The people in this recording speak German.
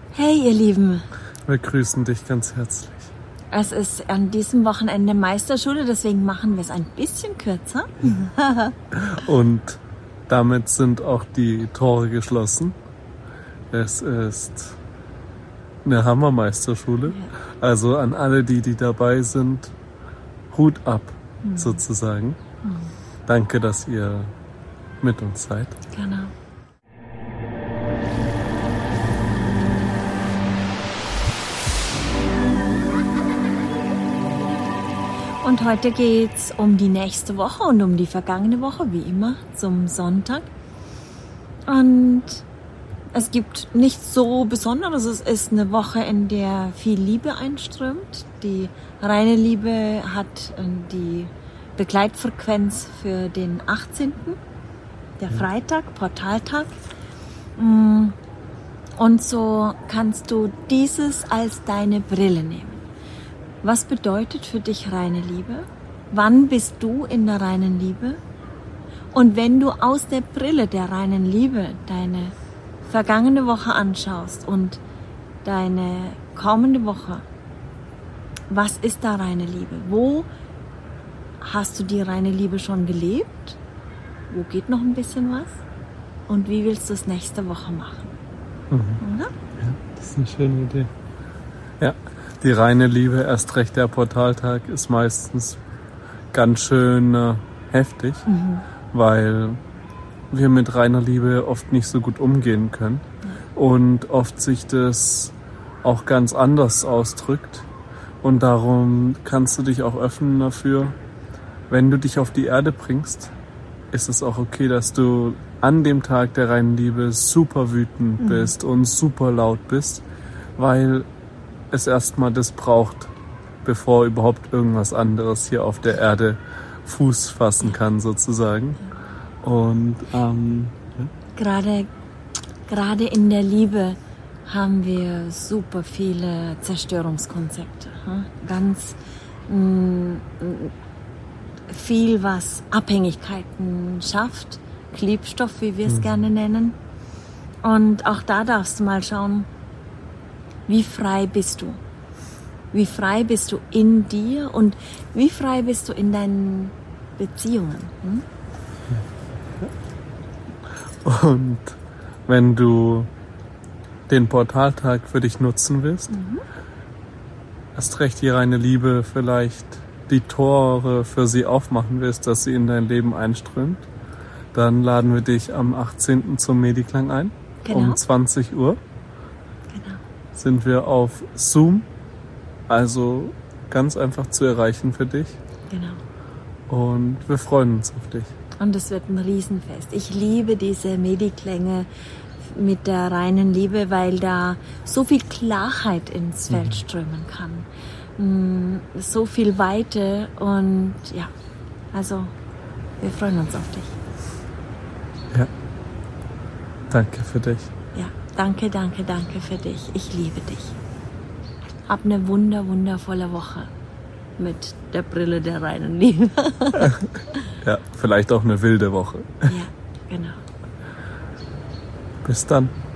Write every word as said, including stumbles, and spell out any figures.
Hey ihr Lieben, wir grüßen dich ganz herzlich. Es ist an diesem Wochenende Meisterschule, deswegen machen wir es ein bisschen kürzer. Und damit sind auch die Tore geschlossen. Es ist eine Hammermeisterschule. Ja. Also an alle, die, die dabei sind, Hut ab, mhm. sozusagen. Mhm. Danke, dass ihr mit uns seid. Genau. Und heute geht's um die nächste Woche und um die vergangene Woche, wie immer, zum Sonntag. Und es gibt nichts so Besonderes. Es ist eine Woche, in der viel Liebe einströmt. Die reine Liebe hat die Begleitfrequenz für den achtzehnten der Freitag, Portaltag. Und so kannst du dieses als deine Brille nehmen. Was bedeutet für dich reine Liebe? Wann bist du in der reinen Liebe? Und wenn du aus der Brille der reinen Liebe deine vergangene Woche anschaust und deine kommende Woche, was ist da reine Liebe? Wo hast du die reine Liebe schon gelebt? Wo geht noch ein bisschen was? Und wie willst du es nächste Woche machen? Mhm. Oder? Ja, das ist eine schöne Idee. Ja. Die reine Liebe, erst recht der Portaltag, ist meistens ganz schön äh, heftig, mhm. weil wir mit reiner Liebe oft nicht so gut umgehen können und oft sich das auch ganz anders ausdrückt. Und darum kannst du dich auch öffnen dafür, wenn du dich auf die Erde bringst, ist es auch okay, dass du an dem Tag der reinen Liebe super wütend mhm. bist und super laut bist, weil es erstmal das braucht, bevor überhaupt irgendwas anderes hier auf der Erde Fuß fassen kann, sozusagen. Und ähm, ja. gerade, gerade in der Liebe haben wir super viele Zerstörungskonzepte. Ganz mh, viel, was Abhängigkeiten schafft, Klebstoff, wie wir es mhm. gerne nennen. Und auch da darfst du mal schauen, wie frei bist du? Wie frei bist du in dir und wie frei bist du in deinen Beziehungen? Hm? Und wenn du den Portaltag für dich nutzen willst, mhm. erst recht die reine Liebe vielleicht die Tore für sie aufmachen willst, dass sie in dein Leben einströmt, dann laden wir dich am achtzehnten zum Mediklang ein, genau. um zwanzig Uhr. Sind wir auf Zoom, also ganz einfach zu erreichen für dich. Genau. Und wir freuen uns auf dich. Und es wird ein Riesenfest. Ich liebe diese Mediklänge mit der reinen Liebe, weil da so viel Klarheit ins Feld mhm. strömen kann. So viel Weite und ja, also wir freuen uns auf dich. Ja, danke für dich. Ja. Danke, danke, danke für dich. Ich liebe dich. Hab eine wunder, wundervolle Woche mit der Brille der reinen Liebe. Ja, vielleicht auch eine wilde Woche. Ja, genau. Bis dann.